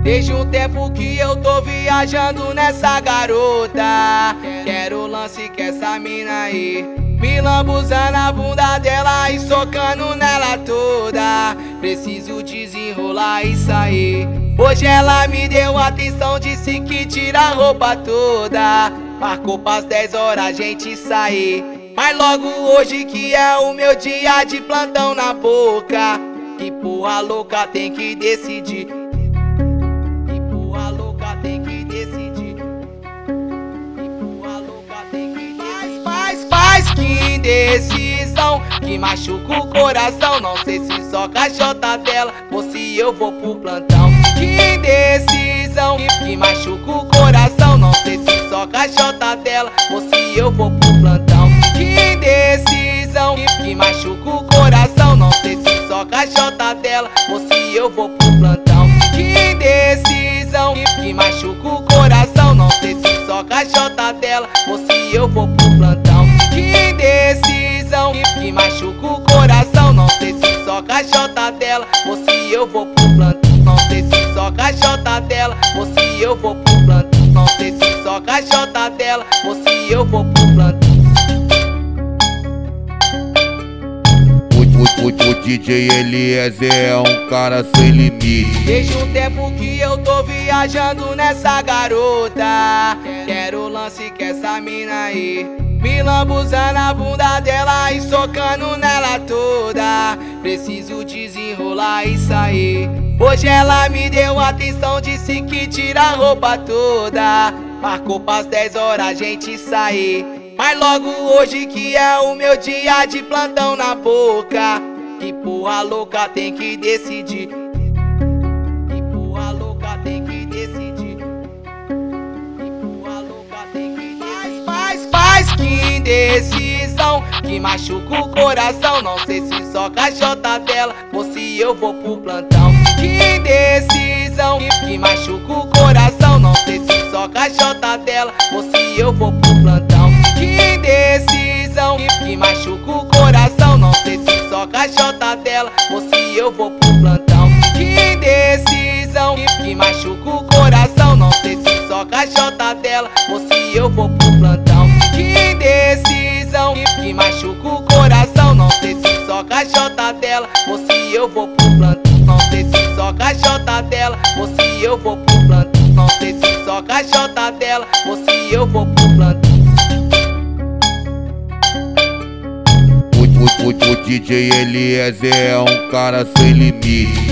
Desde um tempo que eu tô viajando nessa garota. Quero lance com essa mina aí, me lambuzando a bunda dela e socando nela toda. Preciso desenrolar e sair. Hoje ela me deu atenção, disse que tira a roupa toda. Marcou pras 10 horas a gente sair, mas logo hoje que é o meu dia de plantão na boca. Que porra louca tem que decidir. Que porra louca tem que decidir. Que porra louca tem que decidir. Faz que indecisão que machuca o coração. Não sei se só caixota dela ou se eu vou pro plantão. Que indecisão que machuca o coração. Não sei se só caixota dela ou se eu vou pro plantão. Que indecisão que machuca o coração. Não sei se só caixota dela ou se eu vou pro plantão. Que indecisão que machuca o coração. Não sei se só caixota dela ou se eu vou pro plantão. Que indecisão que machuca o coração. Não sei se só caixota dela ou se eu vou pro plantão. Não sei se só caixota dela ou se eu vou pro plantão. Não sei se só caixota dela ou se eu vou pro plantão. O DJ Eliezer é um cara sem limite. Desde um tempo que eu tô viajando nessa garota. Quero lance com essa mina aí, me lambuzando a bunda dela e socando nela toda. Preciso desenrolar e sair. Hoje ela me deu atenção, disse que tira a roupa toda. Marcou pras 10 horas a gente sair, mas logo hoje que é o meu dia de plantão na boca. Que porra louca tem que decidir. Que porra louca tem que decidir. Que porra louca tem que decidir. Faz que indecisão que machuca o coração. Não sei se só caixota dela ou se eu vou pro plantão. Que indecisão que machuca o coração. Não sei se só caixota dela ou se eu vou pro plantão. Que indecisão que machuca o coração. Não sei se só caixota dela ou se eu vou pro plantão. Que indecisão que machuca o coração. Não sei se só caixota dela ou se eu vou pro plantão. Que indecisão que machuca o coração. Não sei se só caixota dela ou se eu vou pro plantão. Não sei se só caixota dela ou se eu vou pro plantão. Não sei se só caixota dela ou se eu vou pro plantão. O DJ Eliezer é um cara sem limite.